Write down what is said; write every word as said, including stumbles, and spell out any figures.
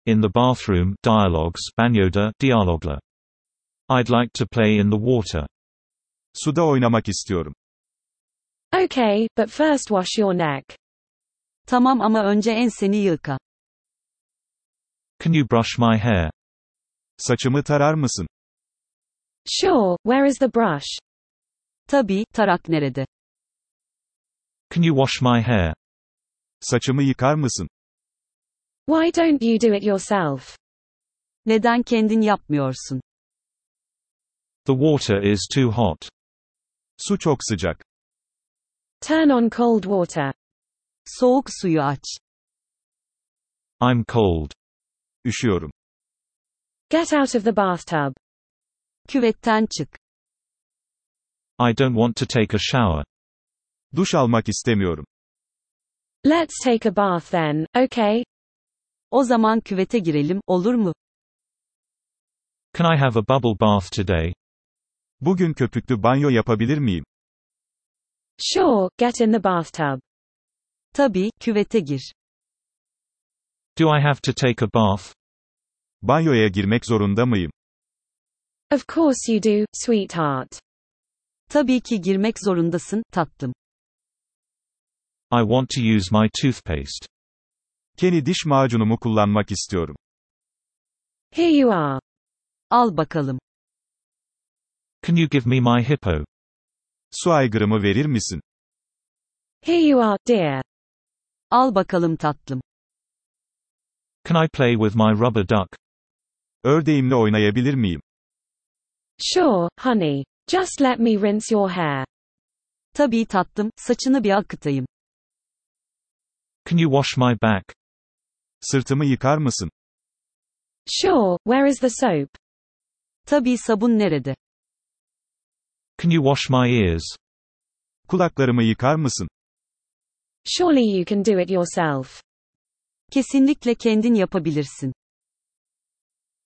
In the bathroom, dialogues, banyoda, diyalogla. I'd like to play in the water. Suda oynamak istiyorum. Okay, but first wash your neck. Tamam ama önce enseni yıka. Can you brush my hair? Saçımı tarar mısın? Sure, where is the brush? Tabii, tarak nerede? Can you wash my hair? Saçımı yıkar mısın? Why don't you do it yourself? Neden kendin yapmıyorsun? The water is too hot. Su çok sıcak. Turn on cold water. Soğuk suyu aç. I'm cold. Üşüyorum. Get out of the bathtub. Küvetten çık. I don't want to take a shower. Duş almak istemiyorum. Let's take a bath then, okay? O zaman küvete girelim, olur mu? Can I have a bubble bath today? Bugün köpüklü banyo yapabilir miyim? Sure, get in the bathtub. Tabii, küvete gir. Do I have to take a bath? Banyoya girmek zorunda mıyım? Of course you do, sweetheart. Tabii ki girmek zorundasın, tatlım. I want to use my toothpaste. Kenny diş macunumu kullanmak istiyorum. Here you are. Al bakalım. Can you give me my hippo? Su aygırımı verir misin? Here you are, dear. Al bakalım tatlım. Can I play with my rubber duck? Ördeğimle oynayabilir miyim? Sure, honey. Just let me rinse your hair. Tabii tatlım, saçını bir akıtayım. Can you wash my back? Sırtımı yıkar mısın? Sure, where is the soap? Tabii sabun nerede? Can you wash my ears? Kulaklarımı yıkar mısın? Surely you can do it yourself. Kesinlikle kendin yapabilirsin.